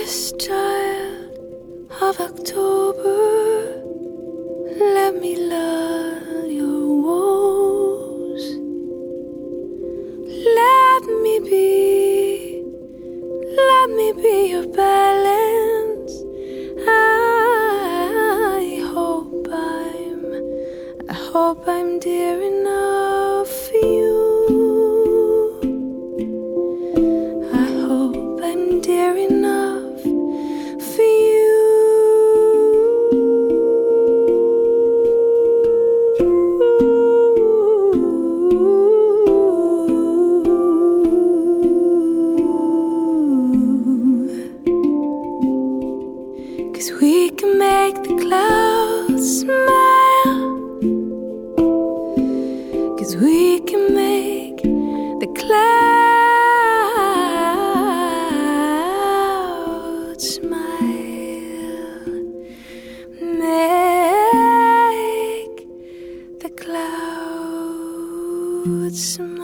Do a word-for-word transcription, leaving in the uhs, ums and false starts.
dearest child of October, let me lull your woes. Let me be, let me be your balance. I hope I'm, I hope I'm dear enough for you. I hope I'm dear enough for you. We can make the clouds smile, 'cause we can make the clouds smile. Make the clouds smile.